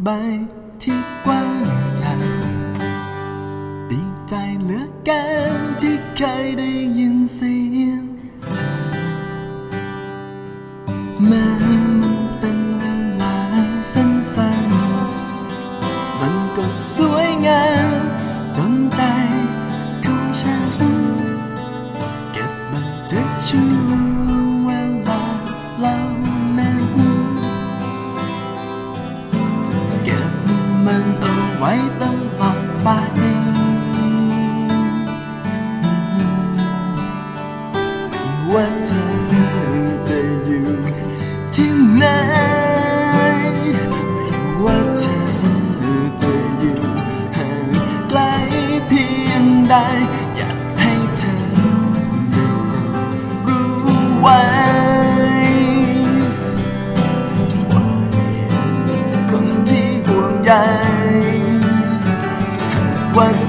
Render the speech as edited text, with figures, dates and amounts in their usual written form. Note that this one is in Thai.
ใบที่กว้างใหญ่ดีใจเหลือเกินที่เคยได้ยินเสียงเธอแม้มันเป็นเวลาสั้นๆมันก็สวยงามจนใจของฉันเก็บบันทึกช่วงเวลาเหล่านั้นจะเก็บมันเอาไว้ตลอดไปว่าเธอจะอยู่ที่ไหนไม่ว่าเธอจะอยู่ห่างไกลเพียงใดอยากให้เธอได้รู้ไว้ว่าคนที่ห่วงใยว่า